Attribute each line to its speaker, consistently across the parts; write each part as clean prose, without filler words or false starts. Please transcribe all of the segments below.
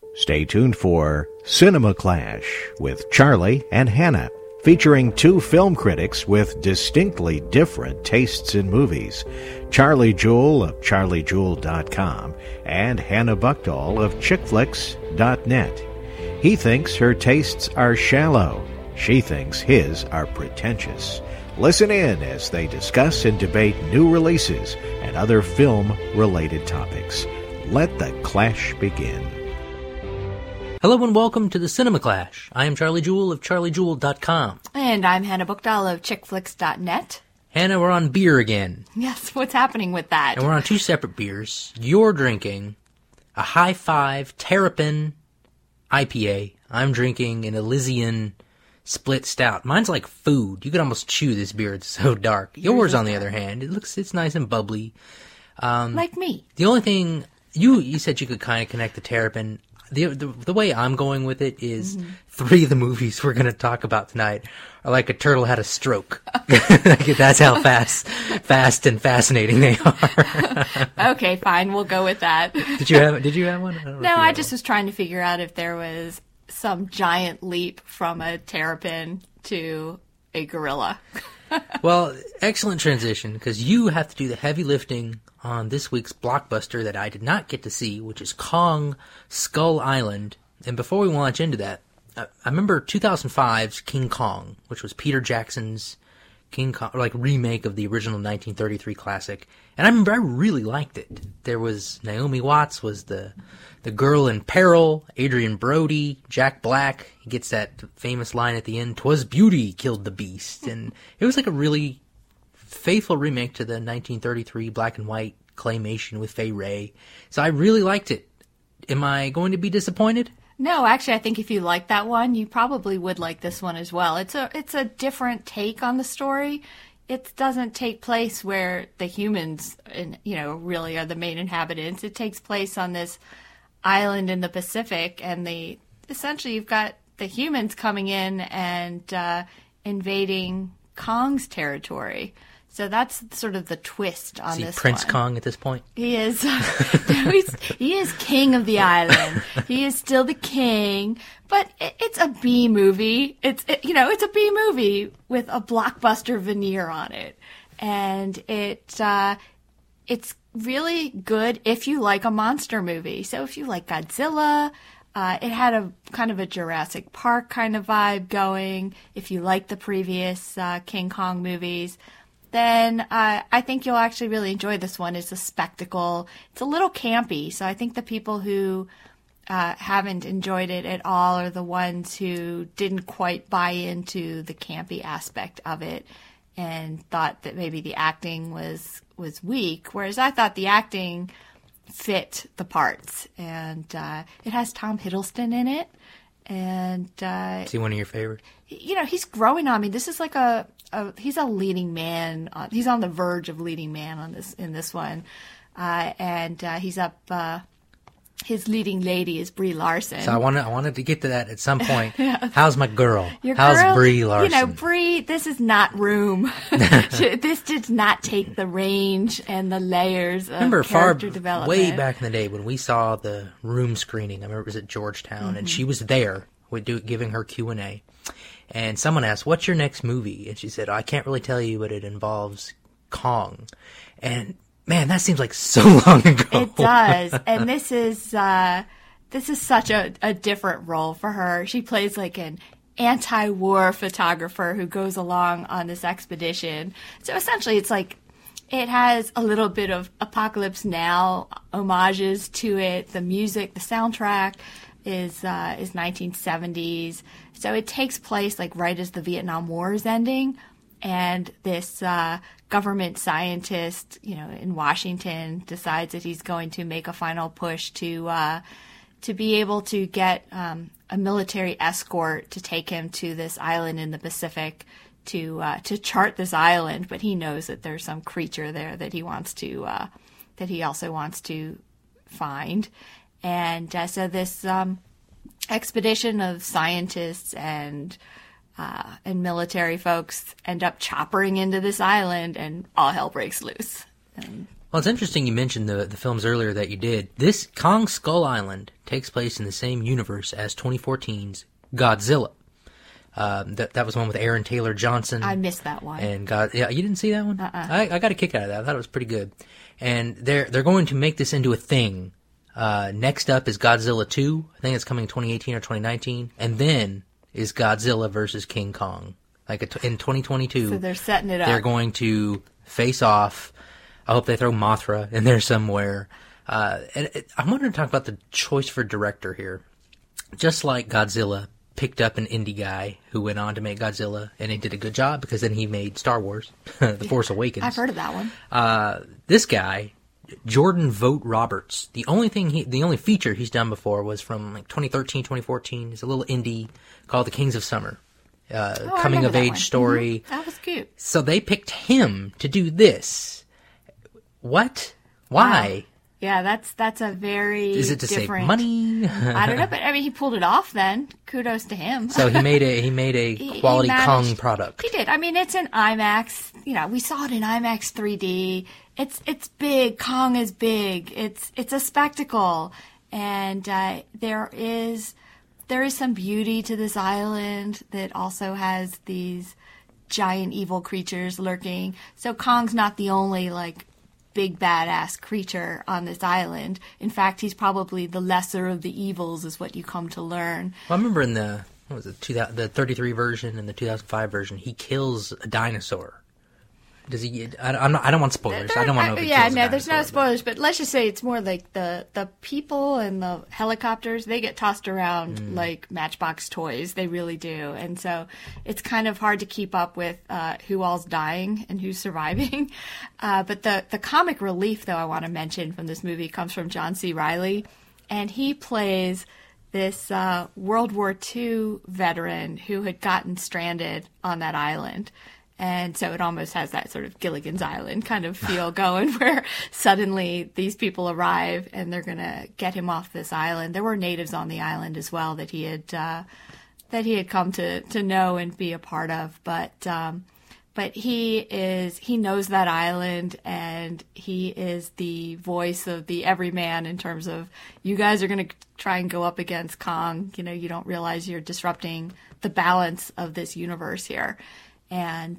Speaker 1: Stay tuned for Cinema Clash with Charlie and Hannah, featuring two film critics with distinctly different tastes in movies. Charlie Jewell of charliejewell.com and Hannah Buchdahl of chickflix.net. He thinks her tastes are shallow. She thinks his are pretentious. Listen in as they discuss and debate new releases and other film-related topics. Let the clash begin.
Speaker 2: Hello and welcome to the Cinema Clash. I am Charlie Jewell of charliejewell.com.
Speaker 3: And I'm Hannah Buchdahl of chickflix.net.
Speaker 2: Hannah, we're on beer again.
Speaker 3: Yes, what's happening with that?
Speaker 2: And we're on two separate beers. You're drinking a High Five Terrapin IPA. I'm drinking an Elysian Split Stout. Mine's like food. You could almost chew this beer. It's so dark. Yours, on the other hand, it's nice and bubbly.
Speaker 3: Like me.
Speaker 2: The only thing, you said you could kind of connect the Terrapin. The way I'm going with it is three of the movies we're going to talk about tonight are like a turtle had a stroke. That's how fast and fascinating they are.
Speaker 3: Okay, fine. We'll go with that.
Speaker 2: Did you have one?
Speaker 3: No, I just was trying to figure out if there was some giant leap from a terrapin to a gorilla.
Speaker 2: Well, excellent transition, because you have to do the heavy lifting on this week's blockbuster that I did not get to see, which is Kong Skull Island. And before we launch into that, I remember 2005's King Kong, which was Peter Jackson's King Kong, remake of the original 1933 classic. And I remember I really liked it. There was Naomi Watts was the girl in peril, Adrian Brody, Jack Black. He gets that famous line at the end, "'Twas beauty killed the beast." And it was like a really faithful remake to the 1933 black and white claymation with Fay Wray. So I really liked it. Am I going to be disappointed?
Speaker 3: No, actually, I think if you like that one, you probably would like this one as well. It's a different take on the story. It doesn't take place where the humans, really are the main inhabitants. It takes place on this island in the Pacific, and essentially you've got the humans coming in and invading Kong's territory. So that's sort of the twist on this one.
Speaker 2: Is he Prince Kong at this point?
Speaker 3: He is. He is king of the island. He is still the king, but it's a B movie. It's a B movie with a blockbuster veneer on it, and it's really good if you like a monster movie. So if you like Godzilla, it had a kind of a Jurassic Park kind of vibe going. If you like the previous King Kong movies, then I think you'll actually really enjoy this one. It's a spectacle. It's a little campy, so I think the people who haven't enjoyed it at all are the ones who didn't quite buy into the campy aspect of it and thought that maybe the acting was weak, whereas I thought the acting fit the parts. And it has Tom Hiddleston in it. And
Speaker 2: is he one of your favorites?
Speaker 3: He's growing on me. This is like he's a leading man. He's on the verge of leading man in this one. And he's up. His leading lady is Brie Larson.
Speaker 2: So I wanted to get to that at some point.
Speaker 3: Yeah.
Speaker 2: How's my girl?
Speaker 3: How's
Speaker 2: girl, Brie Larson?
Speaker 3: Brie, this is not Room. This did not take the range and the layers of character development.
Speaker 2: Way back in the day when we saw the Room screening, I remember it was at Georgetown, and she was there giving her Q&A. And someone asked, "What's your next movie?" And she said, "I can't really tell you, but it involves Kong." And man, that seems like so long ago.
Speaker 3: It does. And this is such a different role for her. She plays like an anti-war photographer who goes along on this expedition. So essentially it's like it has a little bit of Apocalypse Now homages to it. The music, the soundtrack is 1970s. So it takes place like right as the Vietnam War is ending. And this government scientist, in Washington decides that he's going to make a final push to be able to get a military escort to take him to this island in the Pacific to chart this island. But he knows that there's some creature there that he also wants to find. And so this expedition of scientists and military folks end up choppering into this island, and all hell breaks loose. And
Speaker 2: Well, it's interesting you mentioned the films earlier that you did. This Kong Skull Island takes place in the same universe as 2014's Godzilla. That was one with Aaron Taylor Johnson.
Speaker 3: I missed that one.
Speaker 2: And yeah, you didn't see that one? I got a kick out of that. I thought it was pretty good. And they're going to make this into a thing. Next up is Godzilla 2. I think it's coming 2018 or 2019. And then is Godzilla versus King Kong. Like in 2022.
Speaker 3: So they're setting it up.
Speaker 2: They're going to face off. I hope they throw Mothra in there somewhere. I wanted to talk about the choice for director here. Just like Godzilla picked up an indie guy who went on to make Godzilla, and he did a good job because then he made Star Wars, The Force Awakens.
Speaker 3: I've heard of that one.
Speaker 2: This guy, Jordan Vogt Roberts, the only feature he's done before was from like 2013, 2014. It's a little indie called The Kings of Summer. Coming of age story.
Speaker 3: Mm-hmm. That was cute.
Speaker 2: So they picked him to do this. What? Why?
Speaker 3: Wow. Yeah, that's a very
Speaker 2: Is it to
Speaker 3: different...
Speaker 2: save money?
Speaker 3: I don't know, but I mean, he pulled it off. Then kudos to him.
Speaker 2: So he made a quality Kong product.
Speaker 3: He did. I mean, it's an IMAX. You know, we saw it in IMAX 3D. It's big. Kong is big. It's a spectacle, and there is some beauty to this island that also has these giant evil creatures lurking. So Kong's not the only big badass creature on this island. In fact, he's probably the lesser of the evils, is what you come to learn.
Speaker 2: Well, I remember in the 33 version and the 2005 version, he kills a dinosaur. Does he? I don't want spoilers. I don't want to know if he kills a dinosaur,
Speaker 3: there's no spoilers, but let's just say it's more like the people and the helicopters, they get tossed around like Matchbox toys. They really do. And so it's kind of hard to keep up with who all's dying and who's surviving. But the comic relief, though, I want to mention from this movie comes from John C. Reilly. And he plays this World War II veteran who had gotten stranded on that island. And so it almost has that sort of Gilligan's Island kind of feel going, where suddenly these people arrive and they're going to get him off this island. There were natives on the island as well that he had come to know and be a part of. But he knows that island, and he is the voice of the everyman in terms of, you guys are going to try and go up against Kong. You know, you don't realize you're disrupting the balance of this universe here. And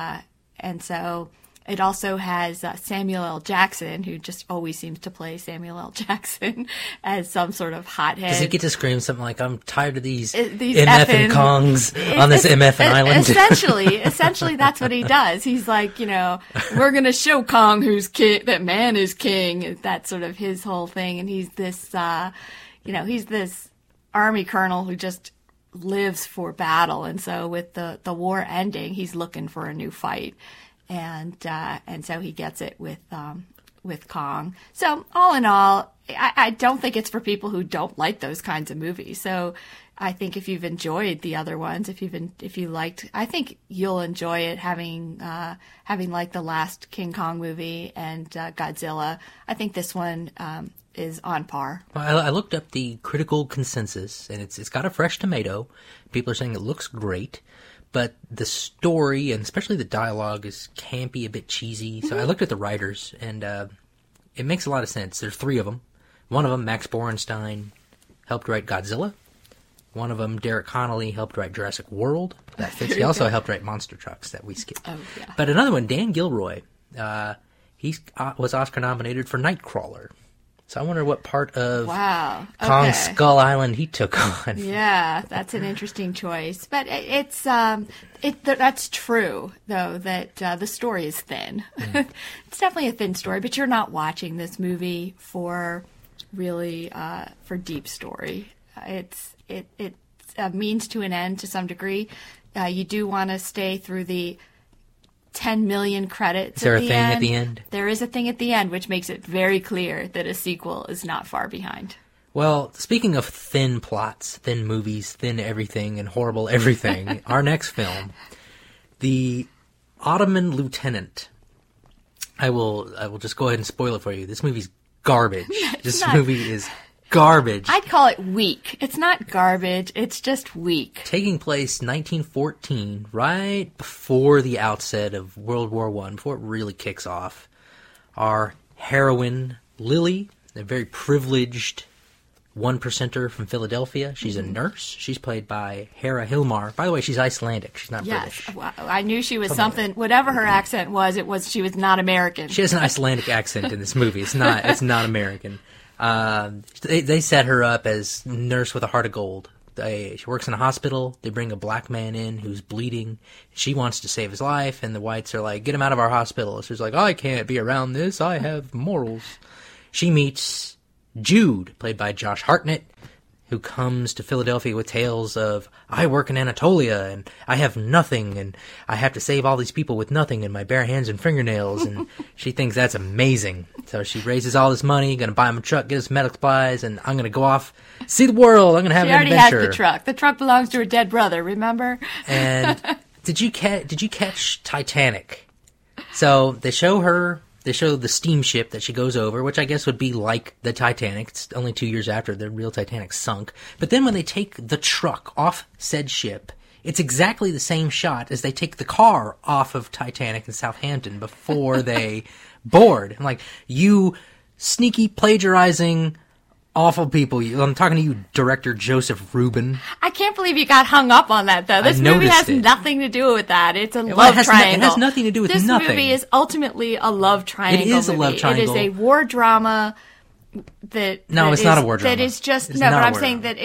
Speaker 3: so it also has Samuel L. Jackson, who just always seems to play Samuel L. Jackson as some sort of hothead.
Speaker 2: Does he get to scream something like, I'm tired of these
Speaker 3: MF
Speaker 2: Kongs on this MF island?
Speaker 3: Essentially that's what he does. He's like, we're going to show Kong who's king, that man is king. That's sort of his whole thing. And he's this, he's this army colonel who just lives for battle, and so with the war ending, he's looking for a new fight, and so he gets it with Kong. So all in all, I don't think it's for people who don't like those kinds of movies. So I think if you've enjoyed the other ones, if you liked, I think you'll enjoy it, having liked the last King Kong movie and Godzilla. I think this one is on par.
Speaker 2: Well, I looked up the critical consensus, and it's got a fresh tomato. People are saying it looks great, but the story, and especially the dialogue, is campy, a bit cheesy. So I looked at the writers, and it makes a lot of sense. There's three of them. One of them, Max Borenstein, helped write Godzilla. One of them, Derek Connolly, helped write Jurassic World. That fits. He also helped write Monster Trucks, that we skipped.
Speaker 3: Oh, yeah.
Speaker 2: But another one, Dan Gilroy, he was Oscar nominated for Nightcrawler. So I wonder what part of Kong Skull Island he took on.
Speaker 3: Yeah, that's an interesting choice. But that's true, though, that the story is thin. It's definitely a thin story, but you're not watching this movie for really for deep story. It's a means to an end to some degree. You do want to stay through the 10 million credits.
Speaker 2: Is there a thing at the end?
Speaker 3: There is a thing at the end, which makes it very clear that a sequel is not far behind.
Speaker 2: Well, speaking of thin plots, thin movies, thin everything, and horrible everything, our next film, The Ottoman Lieutenant. I will just go ahead and spoil it for you. This movie's garbage. Movie is garbage.
Speaker 3: I'd call it weak. It's not garbage. It's just weak.
Speaker 2: Taking place 1914, right before the outset of World War I, before it really kicks off. Our heroine Lily, a very privileged one-percenter from Philadelphia. She's a nurse. She's played by Hera Hilmar. By the way, she's Icelandic. She's not British.
Speaker 3: Yes, I knew she was something. Whatever her accent was, she was not American.
Speaker 2: She has an Icelandic accent in this movie. It's not American. They set her up as nurse with a heart of gold. She works in a hospital. They bring a black man in who's bleeding. She wants to save his life, and the whites are like, get him out of our hospital. She's like, I can't be around this. I have morals. She meets Jude, played by Josh Hartnett, who comes to Philadelphia with tales of, I work in Anatolia, and I have nothing, and I have to save all these people with nothing in my bare hands and fingernails, and she thinks that's amazing. So she raises all this money, gonna buy him a truck, get us medical supplies, and I'm gonna go off, see the world, I'm gonna have an adventure.
Speaker 3: She already has the truck. The truck belongs to her dead brother, remember?
Speaker 2: And did you catch Titanic? So they show the steamship that she goes over, which I guess would be like the Titanic. It's only 2 years after the real Titanic sunk. But then when they take the truck off said ship, it's exactly the same shot as they take the car off of Titanic in Southampton before they board. I'm like, you sneaky, plagiarizing, awful people. I'm talking to you, director Joseph Rubin.
Speaker 3: I can't believe you got hung up on that, though. This movie has nothing to do with that. It's a love triangle.
Speaker 2: It has nothing to do with nothing.
Speaker 3: This movie is ultimately a love triangle.
Speaker 2: It is a love triangle.
Speaker 3: It is a war drama that...
Speaker 2: No, it's not a war drama.
Speaker 3: That is just... No, but I'm saying that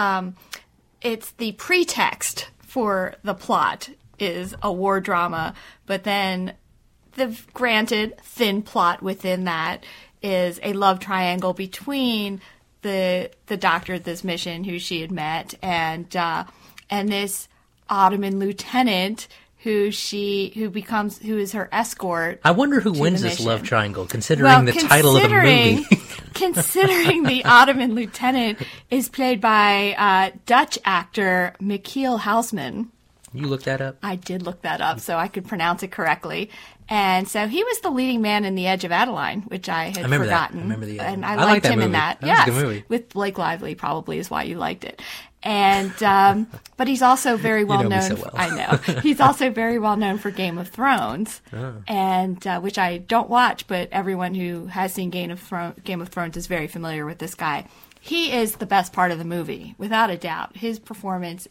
Speaker 3: it's the pretext for the plot is a war drama, but then the granted thin plot within that is a love triangle between the doctor at this mission who she had met and this Ottoman lieutenant who is her escort.
Speaker 2: I wonder who wins this love triangle, considering the title of the movie.
Speaker 3: Considering the Ottoman lieutenant is played by Dutch actor Michiel Hausman.
Speaker 2: You looked that up?
Speaker 3: I did look that up so I could pronounce it correctly. And so he was the leading man in The Edge of Adeline, which I had forgotten.
Speaker 2: That. I remember the
Speaker 3: and I liked him
Speaker 2: movie.
Speaker 3: in that.
Speaker 2: That was a good movie.
Speaker 3: With Blake Lively probably is why you liked it. And but he's also very well known.
Speaker 2: Me so well.
Speaker 3: I know he's also very well known for Game of Thrones, and which I don't watch, but everyone who has seen Game of Thrones is very familiar with this guy. He is the best part of the movie, without a doubt. His performance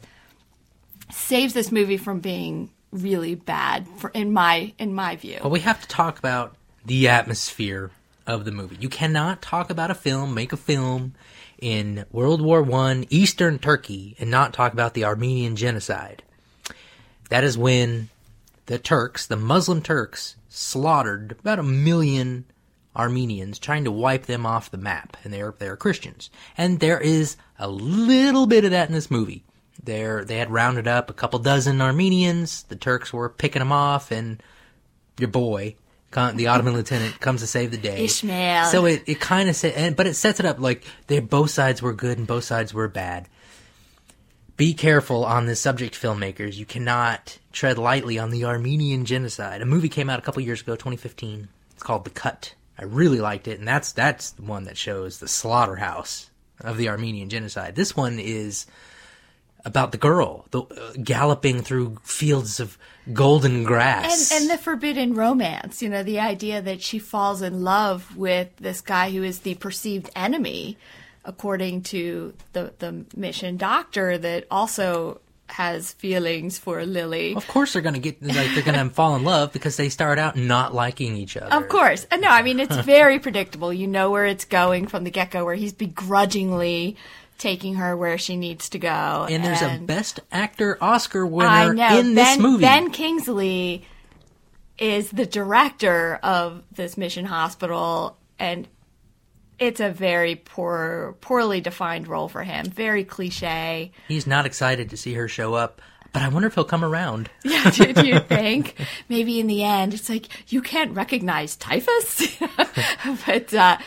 Speaker 3: saves this movie from being really bad in my view.
Speaker 2: Well, we have to talk about the atmosphere of the movie. You cannot talk about make a film in World War I, Eastern Turkey, and not talk about the Armenian genocide. That is when the Muslim Turks, slaughtered about 1 million Armenians, trying to wipe them off the map, and they're Christians. And there is a little bit of that in this movie. They had rounded up a couple dozen Armenians. The Turks were picking them off, and your boy, the Ottoman lieutenant, comes to save the day.
Speaker 3: Ishmael.
Speaker 2: So it kind of but it sets it up like both sides were good and both sides were bad. Be careful on this subject, filmmakers. You cannot tread lightly on the Armenian genocide. A movie came out a couple years ago, 2015. It's called The Cut. I really liked it, and that's the one that shows the slaughterhouse of the Armenian genocide. This one is about the girl galloping through fields of golden grass.
Speaker 3: And the forbidden romance, the idea that she falls in love with this guy who is the perceived enemy, according to the mission doctor, that also has feelings for Lily.
Speaker 2: Of course they're going to fall in love because they start out not liking each other.
Speaker 3: Of course. No, I mean, it's very predictable. You know where it's going from the get-go, where he's begrudgingly taking her where she needs to go.
Speaker 2: And there's a Best Actor Oscar winner in this movie.
Speaker 3: Ben Kingsley is the director of this mission hospital, and it's a very poorly defined role for him. Very cliche.
Speaker 2: He's not excited to see her show up, but I wonder if he'll come around.
Speaker 3: Yeah, do you think? Maybe in the end, it's like, you can't recognize typhus? But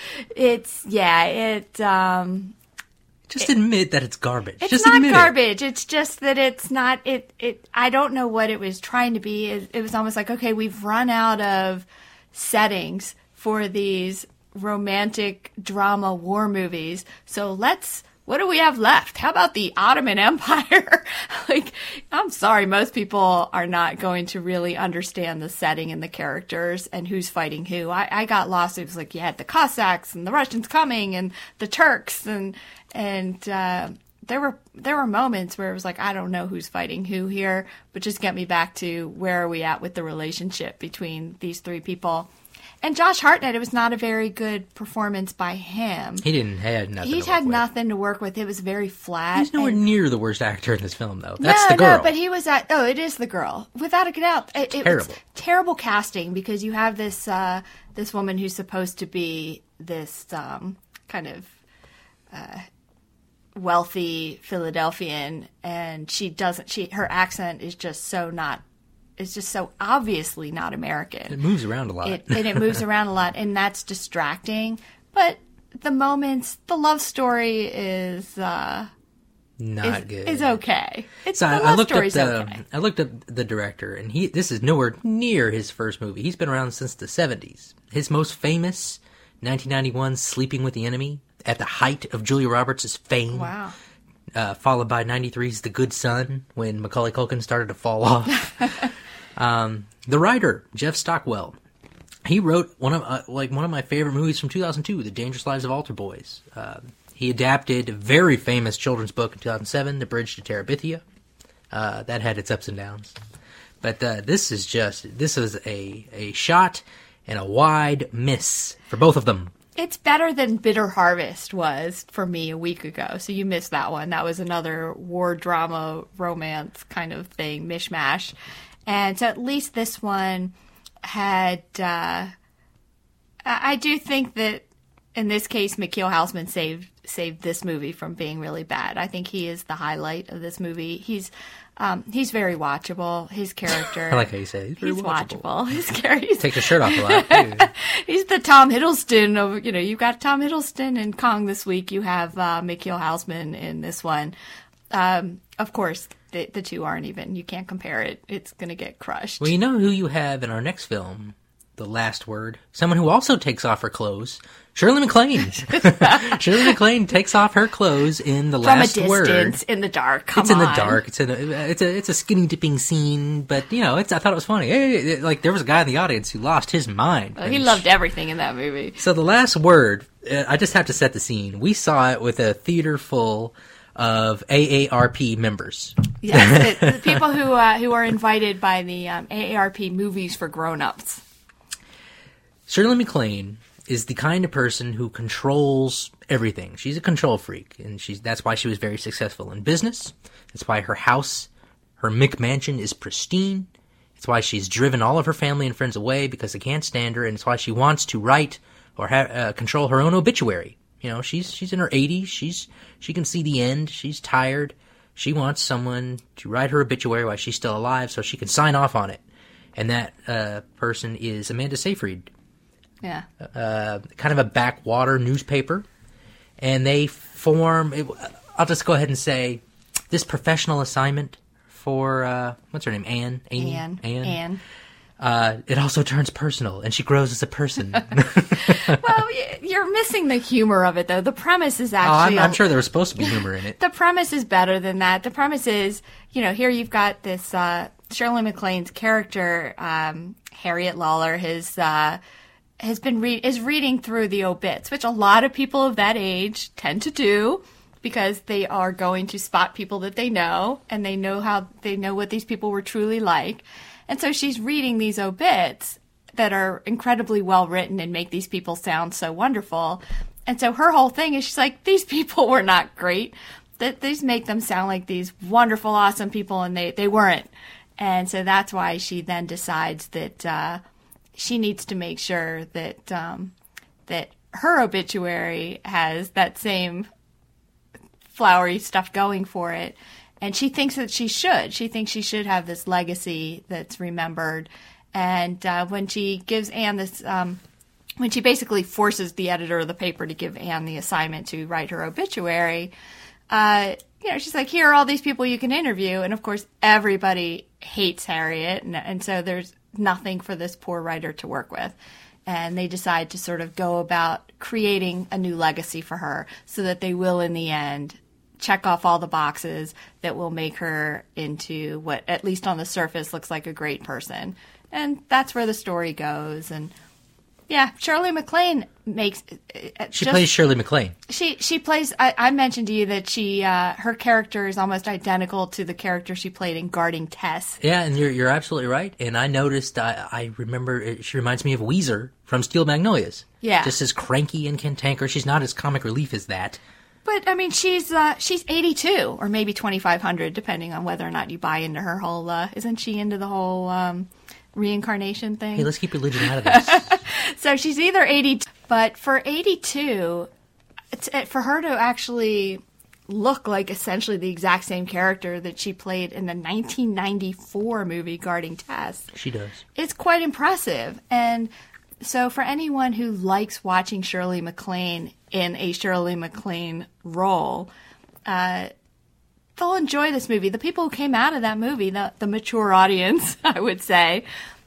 Speaker 2: Just admit that it's garbage.
Speaker 3: It's
Speaker 2: just
Speaker 3: not
Speaker 2: admit
Speaker 3: garbage. It's just that it's not. I don't know what it was trying to be. It was almost like, okay, we've run out of settings for these romantic drama war movies. So what do we have left? How about the Ottoman Empire? Like, I'm sorry, most people are not going to really understand the setting and the characters and who's fighting who. I got lost. It was like you had the Cossacks and the Russians coming and the Turks and there were moments where it was like, I don't know who's fighting who here, but just get me back to where are we at with the relationship between these three people. And Josh Hartnett, it was not a very good performance by him.
Speaker 2: He didn't have nothing.
Speaker 3: He's had nothing to work with. It was very flat.
Speaker 2: He's nowhere near the worst actor in this film, though. That's the girl.
Speaker 3: No, but he was at. Oh, it is the girl, without a doubt. It was terrible casting because you have this this woman who's supposed to be this kind of wealthy Philadelphian, and she doesn't. Her accent is just so not. It's just so obviously not American.
Speaker 2: It moves around a lot.
Speaker 3: It moves around a lot, and that's distracting. But the love story is
Speaker 2: not good.
Speaker 3: Is okay.
Speaker 2: I looked up the director, and this is nowhere near his first movie. He's been around since the 70s. His most famous, 1991, Sleeping with the Enemy, at the height of Julia Roberts' fame.
Speaker 3: Wow.
Speaker 2: Followed by 93's The Good Son, when Macaulay Culkin started to fall off. The writer, Jeff Stockwell, he wrote one of my favorite movies from 2002, The Dangerous Lives of Altar Boys. He adapted a very famous children's book in 2007, The Bridge to Terabithia. That had its ups and downs. But this is a shot and a wide miss for both of them.
Speaker 3: It's better than Bitter Harvest was for me a week ago, so you missed that one. That was another war drama romance kind of thing, mishmash. And so at least this one had, I do think that in this case, McKeel Hausman saved this movie from being really bad. I think he is the highlight of this movie. He's very watchable. His character.
Speaker 2: I like how you say it. He's
Speaker 3: watchable. His character.
Speaker 2: Takes his shirt off a lot, too.
Speaker 3: He's the Tom Hiddleston of, you've got Tom Hiddleston in Kong this week. You have McKeel Hausman in this one. Of course, the two aren't even. You can't compare it. It's going to get crushed.
Speaker 2: Well, you know who you have in our next film, The Last Word? Someone who also takes off her clothes. Shirley MacLaine. Shirley MacLaine takes off her clothes in The Last Word.
Speaker 3: From a distance, in the dark.
Speaker 2: It's in the dark. It's a skinny dipping scene, but I thought it was funny. There was a guy in the audience who lost his mind.
Speaker 3: He loved everything in that movie.
Speaker 2: So The Last Word, I just have to set the scene. We saw it with a theater full of AARP members.
Speaker 3: Yes, the people who are invited by the AARP Movies for Grown-Ups.
Speaker 2: Shirley MacLaine is the kind of person who controls everything. She's a control freak, and that's why she was very successful in business. That's why her house, her McMansion, is pristine. It's why she's driven all of her family and friends away because they can't stand her, and it's why she wants to write or control her own obituary. She's in her 80s. She can see the end. She's tired. She wants someone to write her obituary while she's still alive so she can sign off on it. And that person is Amanda Seyfried.
Speaker 3: Yeah.
Speaker 2: Kind of a backwater newspaper. And they form, I'll just go ahead and say, this professional assignment for, what's her name, Anne?
Speaker 3: Anne.
Speaker 2: It also turns personal, and she grows as a person.
Speaker 3: Well, you're missing the humor of it, though. The premise is actually...
Speaker 2: I'm sure there was supposed to be humor in it.
Speaker 3: The premise is better than that. The premise is, here you've got this Shirley MacLaine's character, Harriet Lawler, is reading through the obits, which a lot of people of that age tend to do because they are going to spot people that they know, and they know what these people were truly like. And so she's reading these obits that are incredibly well written and make these people sound so wonderful. And so her whole thing is she's like, these people were not great. These make them sound like these wonderful, awesome people, and they weren't. And so that's why she then decides that she needs to make sure that that her obituary has that same flowery stuff going for it. And she thinks that she should. She thinks she should have this legacy that's remembered. And when she gives Anne this, when she basically forces the editor of the paper to give Anne the assignment to write her obituary, she's like, here are all these people you can interview. And of course, everybody hates Harriet. And so there's nothing for this poor writer to work with. And they decide to sort of go about creating a new legacy for her so that they will, in the end, check off all the boxes that will make her into what, at least on the surface, looks like a great person. And that's where the story goes. And yeah, Shirley MacLaine makes...
Speaker 2: She plays Shirley MacLaine.
Speaker 3: She plays... I mentioned to you that her character is almost identical to the character she played in Guarding Tess.
Speaker 2: Yeah, and you're absolutely right. And I noticed, I remember, she reminds me of Weezer from Steel Magnolias.
Speaker 3: Yeah.
Speaker 2: Just as cranky and cantankerous. She's not as comic relief as that.
Speaker 3: But, I mean, she's 82, or maybe 2,500, depending on whether or not you buy into her whole... isn't she into the whole reincarnation thing?
Speaker 2: Hey, let's keep religion out of this.
Speaker 3: So she's either 82, but for 82, for her to actually look like essentially the exact same character that she played in the 1994 movie Guarding Tess.
Speaker 2: She does.
Speaker 3: It's quite impressive. And so for anyone who likes watching Shirley MacLaine in a Shirley MacLaine role, they'll enjoy this movie. The people who came out of that movie, the mature audience, I would say,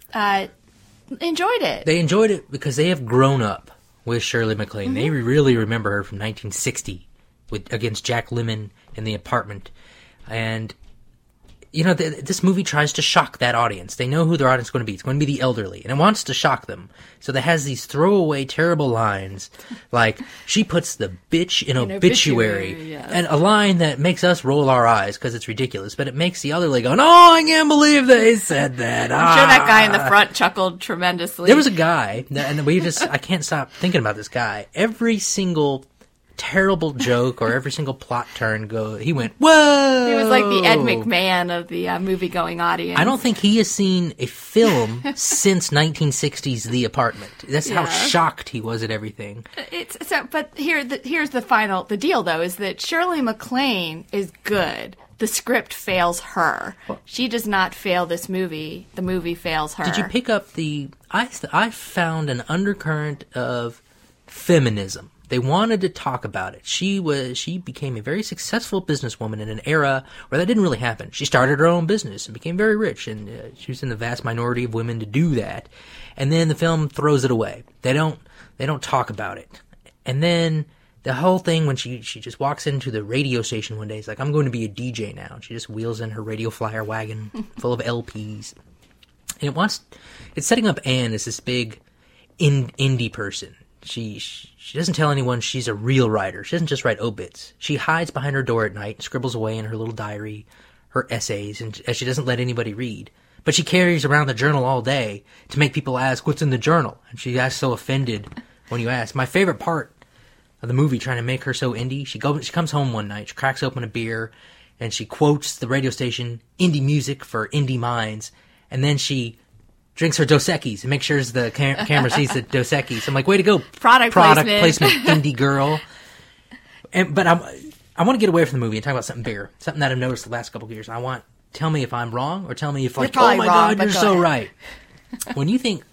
Speaker 3: enjoyed it.
Speaker 2: They enjoyed it because they have grown up with Shirley MacLaine. Mm-hmm. They really remember her from 1960 against Jack Lemmon in The Apartment. And, you know, this movie tries to shock that audience. They know who their audience is going to be. It's going to be the elderly. And it wants to shock them. So it has these throwaway, terrible lines. Like, she puts the bitch in obituary. Yes. And a line that makes us roll our eyes because it's ridiculous. But it makes the elderly go, "Oh, I can't believe they said that."
Speaker 3: I'm sure that guy in the front chuckled tremendously.
Speaker 2: There was a guy, and I can't stop thinking about this guy. Every single terrible joke or every single plot turn he went, "Whoa!"
Speaker 3: He was like the Ed McMahon of the movie-going audience.
Speaker 2: I don't think he has seen a film since 1960's The Apartment. That's how shocked he was at everything.
Speaker 3: But here's the deal though, is that Shirley MacLaine is good. The script fails her. She does not fail this movie. The movie fails her.
Speaker 2: Did you pick up I found an undercurrent of feminism. They wanted to talk about it. She became a very successful businesswoman in an era where that didn't really happen. She started her own business and became very rich, and she was in the vast minority of women to do that. And then the film throws it away. They don't talk about it. And then the whole thing when she just walks into the radio station one day, it's like, "I'm going to be a DJ now." And she just wheels in her radio flyer wagon full of LPs. And it's setting up Anne as this big indie person. She doesn't tell anyone she's a real writer. She doesn't just write obits. She hides behind her door at night, scribbles away in her little diary her essays, and she doesn't let anybody read. But she carries around the journal all day to make people ask, "What's in the journal?" And she gets so offended when you ask. My favorite part of the movie, trying to make her so indie, she comes home one night, she cracks open a beer, and she quotes the radio station, "Indie music for indie minds," and then she drinks her Dos Equis and makes sure the camera sees the Dos Equis. I'm like, way to go,
Speaker 3: product placement,
Speaker 2: indie girl. But I want to get away from the movie and talk about something bigger, something that I've noticed the last couple of years. Tell me if I'm wrong, or tell me if, like, "Oh my God, you're so right." When you think,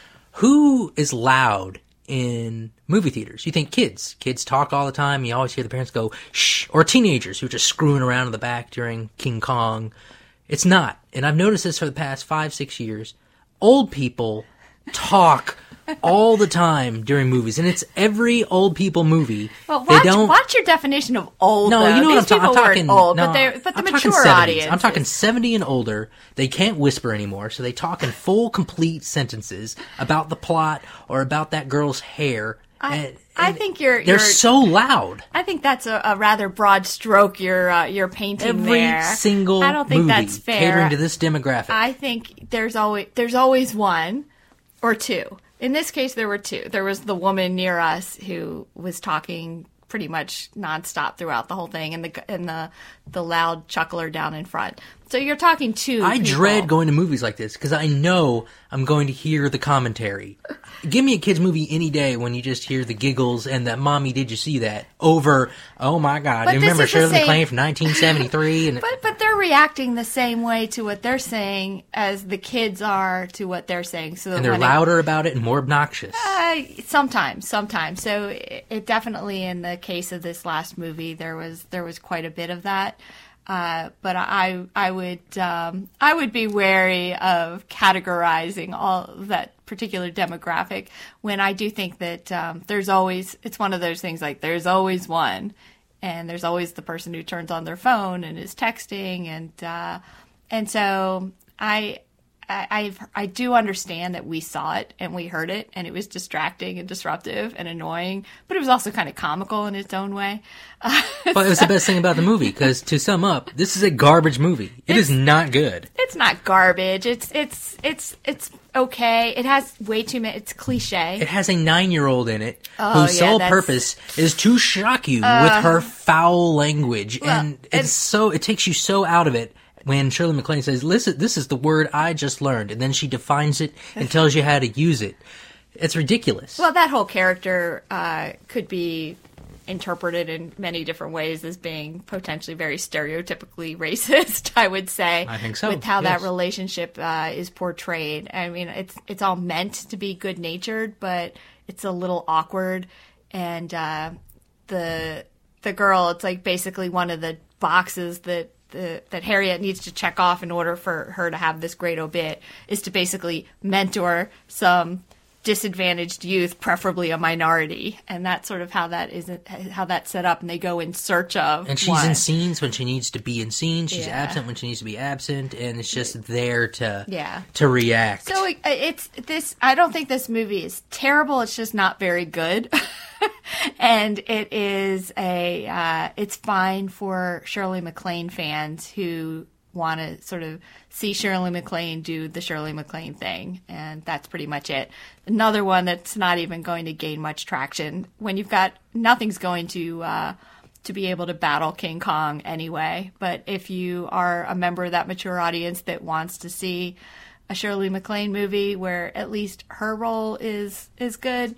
Speaker 2: who is loud in movie theaters? You think kids. Kids talk all the time. You always hear the parents go, "Shh," or teenagers who are just screwing around in the back during King Kong. It's not. And I've noticed this for the past 5-6 years. Old people talk all the time during movies, and it's every old people movie.
Speaker 3: Well, watch your definition of old.
Speaker 2: No,
Speaker 3: though.
Speaker 2: you know
Speaker 3: These
Speaker 2: what I'm talking.
Speaker 3: Old,
Speaker 2: no,
Speaker 3: but the
Speaker 2: I'm
Speaker 3: mature audience.
Speaker 2: I'm talking 70 and older. They can't whisper anymore, so they talk in full, complete sentences about the plot or about that girl's hair.
Speaker 3: I think they're
Speaker 2: so loud.
Speaker 3: I think that's a rather broad stroke you're painting
Speaker 2: every
Speaker 3: there.
Speaker 2: Every single
Speaker 3: I don't think
Speaker 2: movie
Speaker 3: that's fair.
Speaker 2: Catering to this demographic.
Speaker 3: I think there's always one or two. In this case, there were two. There was the woman near us who was talking pretty much nonstop throughout the whole thing, and the loud chuckler down in front. So you're talking to
Speaker 2: I
Speaker 3: people.
Speaker 2: dread going to movies like this because I know I'm going to hear the commentary. Give me a kids movie any day when you just hear the giggles and the "Mommy, did you see that?" over, "Oh my God,
Speaker 3: but
Speaker 2: you remember Shirley MacLaine from 1973?" And
Speaker 3: but they're reacting the same way to what they're saying as the kids are to what they're saying. So
Speaker 2: and they're louder about it and more obnoxious.
Speaker 3: Sometimes. So it definitely, in the case of this last movie, there was quite a bit of that. But I would be wary of categorizing all that particular demographic when I do think that it's one of those things like there's always one, and there's always the person who turns on their phone and is texting, and so I do understand that we saw it and we heard it, and it was distracting and disruptive and annoying, but it was also kind of comical in its own way.
Speaker 2: But it was the best thing about the movie, because to sum up, this is a garbage movie. It is not good.
Speaker 3: It's not garbage. It's okay. It has way too many. It's cliche.
Speaker 2: It has a 9-year-old in it whose sole purpose is to shock you with her foul language, and it takes you so out of it. When Shirley MacLaine says, "Listen, this is the word I just learned," and then she defines it and tells you how to use it. It's ridiculous.
Speaker 3: Well, that whole character could be interpreted in many different ways as being potentially very stereotypically racist, I would say.
Speaker 2: I think so.
Speaker 3: With how that relationship is portrayed. I mean, it's all meant to be good-natured, but it's a little awkward. And the girl, it's like basically one of the boxes that Harriet needs to check off in order for her to have this great obit, is to basically mentor some disadvantaged youth, preferably a minority, and that's sort of how that's set up. And they go in search of.
Speaker 2: And she's in scenes when she needs to be in scenes. She's absent when she needs to be absent, and it's just there to react.
Speaker 3: So it's this. I don't think this movie is terrible. It's just not very good. And it is it's fine for Shirley MacLaine fans who want to sort of see Shirley MacLaine do the Shirley MacLaine thing, and that's pretty much it. Another one that's not even going to gain much traction when you've got nothing's going to be able to battle King Kong anyway. But if you are a member of that mature audience that wants to see a Shirley MacLaine movie where at least her role is good,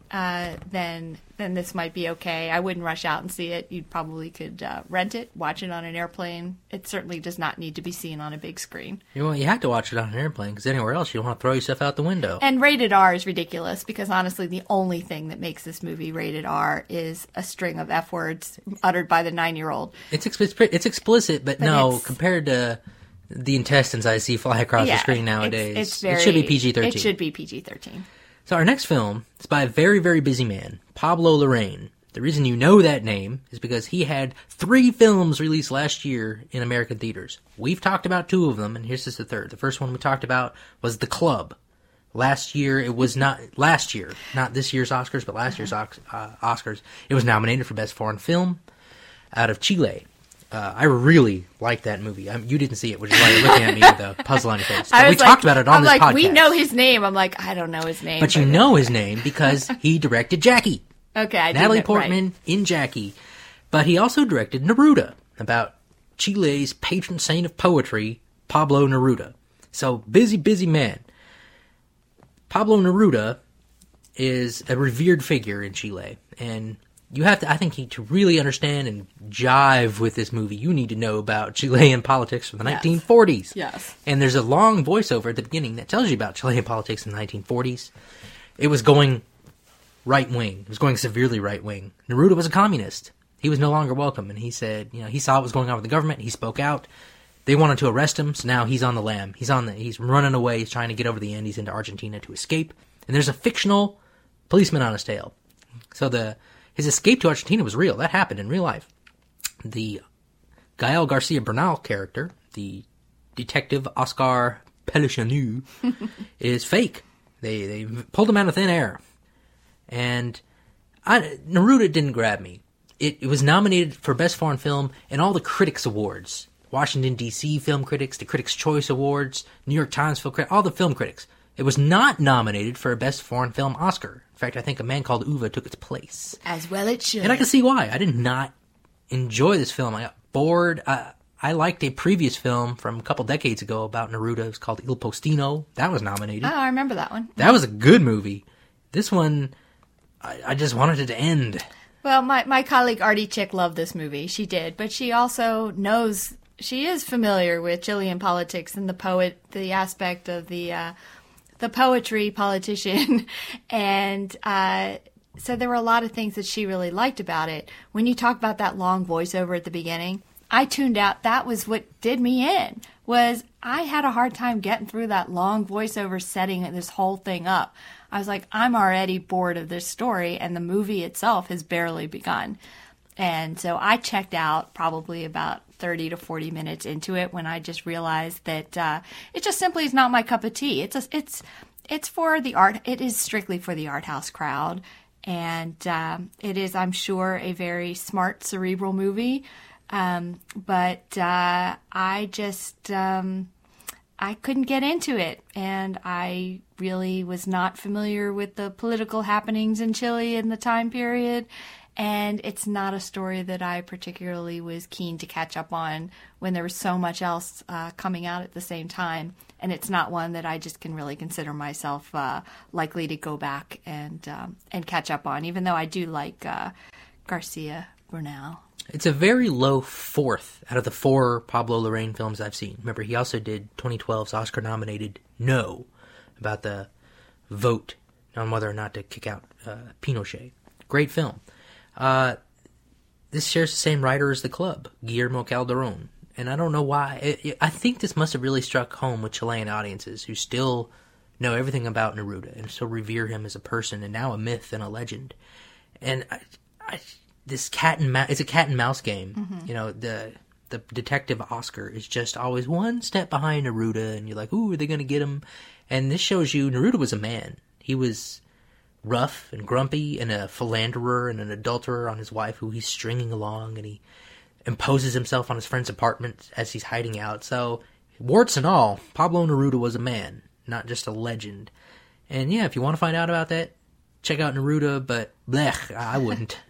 Speaker 3: then this might be okay. I wouldn't rush out and see it. You probably could rent it, watch it on an airplane. It certainly does not need to be seen on a big screen.
Speaker 2: You have to watch it on an airplane, because anywhere else you don't want to throw yourself out the window.
Speaker 3: And rated R is ridiculous, because honestly the only thing that makes this movie rated R is a string of F words uttered by the 9-year-old.
Speaker 2: It's explicit, but no, compared to the intestines I see fly across the screen nowadays, it should be PG-13.
Speaker 3: It should be PG-13.
Speaker 2: So our next film is by a very, very busy man, Pablo Larraín. The reason you know that name is because he had 3 films released last year in American theaters. We've talked about 2 of them, and here's just the third. The first one we talked about was The Club. Not this year's Oscars, but last year's Oscars. It was nominated for Best Foreign Film out of Chile. I really liked that movie. You didn't see it, which is why you're looking at me with a puzzle on your face. But we talked about it on this podcast.
Speaker 3: We know his name. I'm like, I don't know his name.
Speaker 2: But you know his name because he directed Jackie.
Speaker 3: Okay,
Speaker 2: Natalie Portman in Jackie. But he also directed Neruda, about Chile's patron saint of poetry, Pablo Neruda. So, busy man. Pablo Neruda is a revered figure in Chile, and you have to, I think, to really understand and jive with this movie, you need to know about Chilean politics from the 1940s.
Speaker 3: Yes.
Speaker 2: And there's a long voiceover at the beginning that tells you about Chilean politics in the 1940s. It was going right-wing. It was going severely right-wing. Neruda was a communist. He was no longer welcome, and he said, he saw what was going on with the government. He spoke out. They wanted to arrest him, so now he's on the lam. He's running away. He's trying to get over the Andes into Argentina to escape. And there's a fictional policeman on his tail. So his escape to Argentina was real. That happened in real life. The Gael Garcia Bernal character, the detective Oscar Pelechanu, is fake. They pulled him out of thin air. And Neruda didn't grab me. It was nominated for Best Foreign Film in all the critics' awards. Washington, D.C. film critics, the Critics' Choice Awards, New York Times film critics, all the film critics. It was not nominated for a Best Foreign Film Oscar. In fact, I think A Man Called Ove took its place.
Speaker 3: As well it should.
Speaker 2: And I can see why. I did not enjoy this film. I got bored. I liked a previous film from a couple decades ago about Neruda. It was called Il Postino. That was nominated.
Speaker 3: Oh, I remember that one.
Speaker 2: That was a good movie. This one, I just wanted it to end.
Speaker 3: Well, my colleague Artie Chick loved this movie. She did. But she also knows, she is familiar with Chilean politics and the aspect of the poetry politician. And so there were a lot of things that she really liked about it. When you talk about that long voiceover at the beginning, I tuned out. That was what did me in, was I had a hard time getting through that long voiceover setting this whole thing up. I was like, I'm already bored of this story, and the movie itself has barely begun. And so I checked out probably about 30 to 40 minutes into it when I just realized that it just simply is not my cup of tea. It's for the art. It is strictly for the art house crowd. And it is, I'm sure, a very smart, cerebral movie. But I just, I couldn't get into it. And I really was not familiar with the political happenings in Chile in the time period. And it's not a story that I particularly was keen to catch up on when there was so much else coming out at the same time. And it's not one that I just can really consider myself likely to go back and catch up on, even though I do like Garcia Bernal.
Speaker 2: It's a very low fourth out of the 4 Pablo Larraín films I've seen. Remember, he also did 2012's Oscar-nominated No, about the vote on whether or not to kick out Pinochet. Great film. This shares the same writer as The Club, Guillermo Calderón. And I don't know why. I think this must have really struck home with Chilean audiences who still know everything about Neruda and still revere him as a person and now a myth and a legend. And this it's a cat and mouse game. Mm-hmm. You know, the detective Oscar is just always one step behind Neruda, and you're like, ooh, are they going to get him? And this shows you Neruda was a man. He was rough and grumpy and a philanderer and an adulterer on his wife who he's stringing along, and he imposes himself on his friend's apartment as he's hiding out. So, warts and all, Pablo Neruda was a man, not just a legend. And yeah, if you want to find out about that, check out Neruda, but blech, I wouldn't.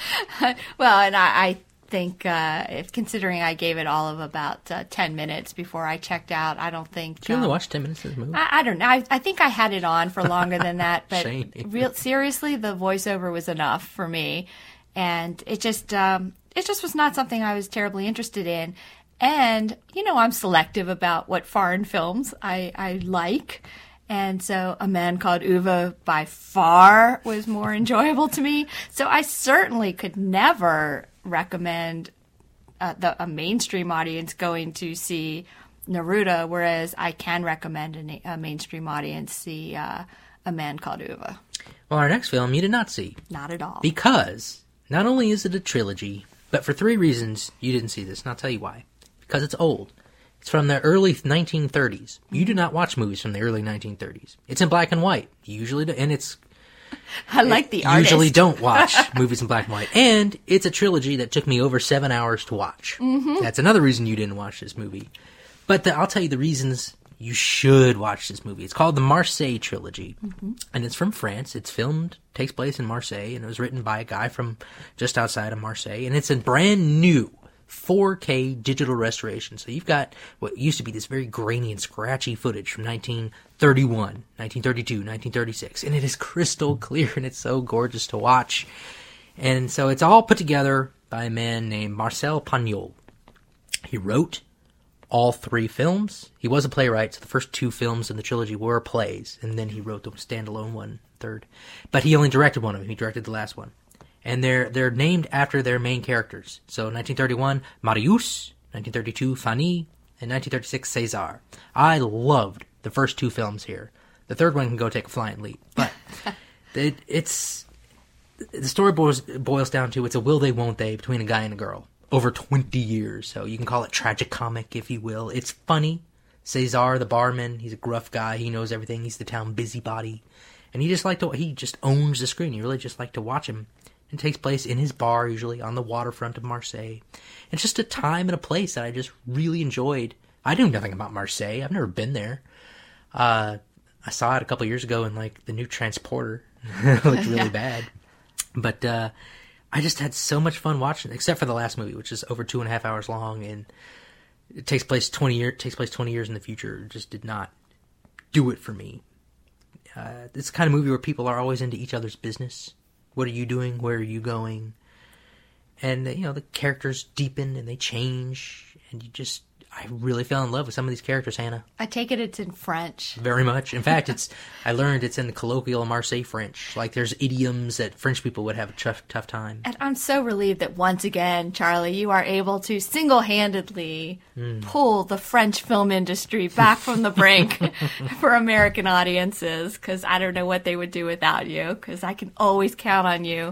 Speaker 3: Well, and I think, if considering I gave it all of about 10 minutes before I checked out, I don't think...
Speaker 2: Did you only watch 10 minutes of the movie?
Speaker 3: I don't know. I think I had it on for longer than that, but seriously, the voiceover was enough for me. And it just was not something I was terribly interested in. And, you know, I'm selective about what foreign films I like. And so A Man Called Ove by far was more enjoyable to me. So I certainly could never recommend a mainstream audience going to see Neruda, whereas I can recommend a mainstream audience see A Man Called Ove.
Speaker 2: Well, our next film you did not see.
Speaker 3: Not at all.
Speaker 2: Because not only is it a trilogy, but for 3 reasons you didn't see this, and I'll tell you why. Because it's old. It's from the early 1930s. You do not watch movies from the early 1930s. It's in black and white. You usually do, and it's...
Speaker 3: I like the artist.
Speaker 2: Usually don't watch movies in black and white. And it's a trilogy that took me over 7 hours to watch. Mm-hmm. That's another reason you didn't watch this movie. But I'll tell you the reasons you should watch this movie. It's called the Marseille Trilogy. Mm-hmm. And it's from France. It's takes place in Marseille, and it was written by a guy from just outside of Marseille. And it's a brand new 4K digital restoration. So you've got what used to be this very grainy and scratchy footage from 1931, 1932, 1936. And it is crystal clear, and it's so gorgeous to watch. And so it's all put together by a man named Marcel Pagnol. He wrote all 3 films. He was a playwright, so the first 2 films in the trilogy were plays, and then he wrote the standalone one, third. But he only directed one of them. He directed the last one. And they're named after their main characters. So 1931, Marius, 1932, Fanny, and 1936, César. I loved the first 2 films here. The third one can go take a flying leap. But the story boils down to it's a will they, won't they between a guy and a girl over 20 years. So you can call it tragicomic, if you will. It's funny. César, the barman, he's a gruff guy. He knows everything. He's the town busybody. And he just owns the screen. You really just like to watch him. It takes place in his bar, usually on the waterfront of Marseille. It's just a time and a place that I just really enjoyed. I knew nothing about Marseille. I've never been there. I saw it a couple years ago in, like, the new Transporter. It looked really bad. But I just had so much fun watching it, except for the last movie, which is over 2.5 hours long, and it takes place 20 years in the future. It just did not do it for me. It's the kind of movie where people are always into each other's business. What are you doing? Where are you going? And, you know, the characters deepen and they change. And I really fell in love with some of these characters, Hannah.
Speaker 3: I take it it's in French.
Speaker 2: Very much. In fact, I learned it's in the colloquial Marseille French. Like, there's idioms that French people would have a tough time.
Speaker 3: And I'm so relieved that once again, Charlie, you are able to single-handedly pull the French film industry back from the brink for American audiences, because I don't know what they would do without you, because I can always count on you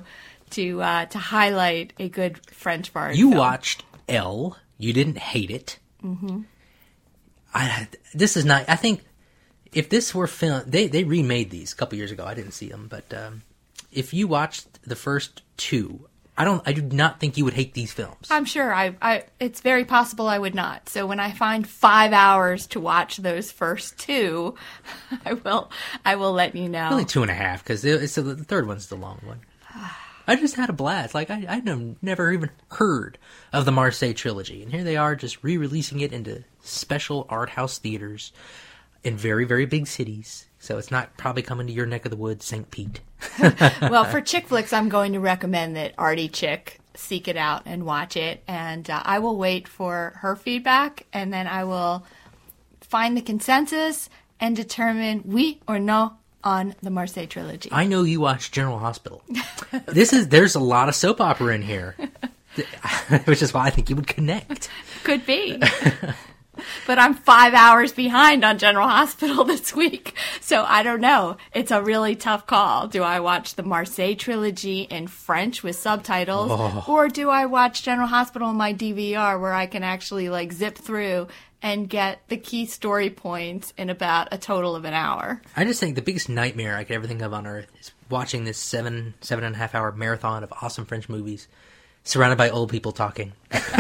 Speaker 3: to highlight a good French foreign
Speaker 2: You
Speaker 3: film.
Speaker 2: watched Elle. You didn't hate it. Mm-hmm. This is not... I think if this were film... They remade these a couple years ago. I didn't see them. But if you watched the first two... I do not think you would hate these films.
Speaker 3: I'm sure. It's very possible I would not. So when I find 5 hours to watch those first two, I will let you know.
Speaker 2: Only 2.5, because the third one's the long one. I just had a blast. Like, I never even heard of the Marseille trilogy. And here they are just re-releasing it into special art house theaters in very, very big cities. So it's not probably coming to your neck of the woods, St. Pete.
Speaker 3: Well, for chick flicks, I'm going to recommend that Artie Chick seek it out and watch it. And I will wait for her feedback, and then I will find the consensus and determine oui or no on the Marseille trilogy.
Speaker 2: I know you watched General Hospital. There's a lot of soap opera in here, which is why I think you would connect.
Speaker 3: Could be. But I'm 5 hours behind on General Hospital this week, so I don't know. It's a really tough call. Do I watch the Marseille trilogy in French with subtitles, or do I watch General Hospital on my DVR where I can actually like zip through and get the key story points in about a total of an hour?
Speaker 2: I just think the biggest nightmare I could ever think of on earth is watching this 7.5 hour marathon of awesome French movies surrounded by old people talking.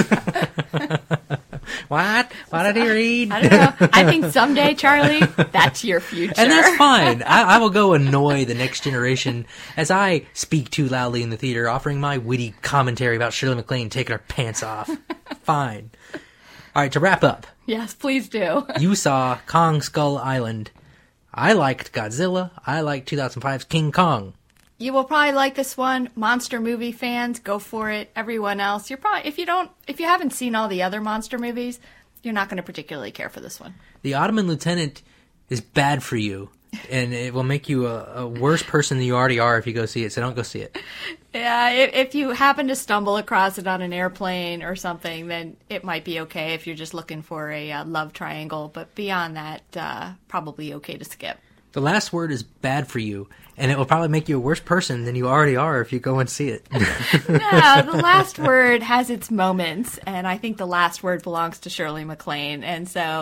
Speaker 2: What? What did he read?
Speaker 3: I don't know. I think someday, Charlie, that's your future.
Speaker 2: And that's fine. I will go annoy the next generation as I speak too loudly in the theater, offering my witty commentary about Shirley MacLaine taking her pants off. Fine. All right, to wrap up.
Speaker 3: Yes, please do.
Speaker 2: You saw Kong Skull Island. I liked Godzilla. I liked 2005's King Kong.
Speaker 3: You will probably like this one. Monster movie fans, go for it. Everyone else, if you haven't seen all the other monster movies, you're not going to particularly care for this one.
Speaker 2: The Ottoman Lieutenant is bad for you, and it will make you a worse person than you already are if you go see it, so don't go see it.
Speaker 3: Yeah, if you happen to stumble across it on an airplane or something, then it might be okay if you're just looking for a love triangle, but beyond that, probably okay to skip.
Speaker 2: The last word is bad for you, and it will probably make you a worse person than you already are if you go and see it.
Speaker 3: No, the last word has its moments, and I think the last word belongs to Shirley MacLaine, and so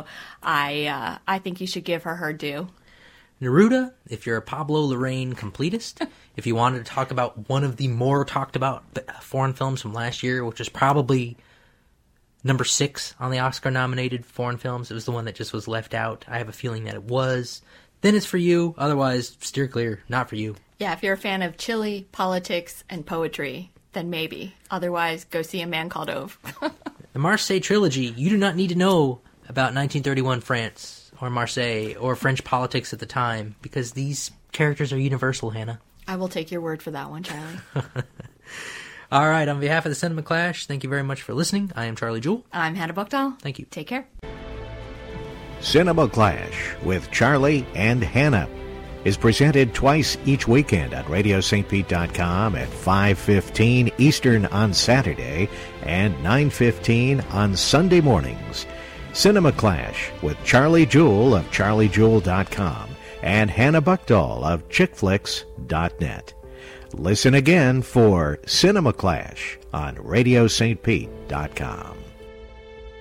Speaker 3: I think you should give her due.
Speaker 2: Neruda, if you're a Pablo Larraín completist, if you wanted to talk about one of the more talked about foreign films from last year, which is probably number 6 on the Oscar-nominated foreign films, it was the one that just was left out. I have a feeling that it was. Then it's for you. Otherwise, steer clear. Not for you.
Speaker 3: Yeah, if you're a fan of Chile, politics, and poetry, then maybe. Otherwise, go see A Man Called Ove.
Speaker 2: The Marseille trilogy, you do not need to know about 1931 France or Marseille or French politics at the time because these characters are universal, Hannah.
Speaker 3: I will take your word for that one, Charlie.
Speaker 2: All right, on behalf of the Cinema Clash, thank you very much for listening. I am Charlie Jewell.
Speaker 3: I'm Hannah Buchdahl.
Speaker 2: Thank you.
Speaker 3: Take care.
Speaker 1: Cinema Clash with Charlie and Hannah is presented twice each weekend on RadioSt.Pete.com at 5:15 Eastern on Saturday and 9:15 on Sunday mornings. Cinema Clash with Charlie Jewell of CharlieJewell.com and Hannah Buchdahl of ChickFlix.net. Listen again for Cinema Clash on RadioSt.Pete.com.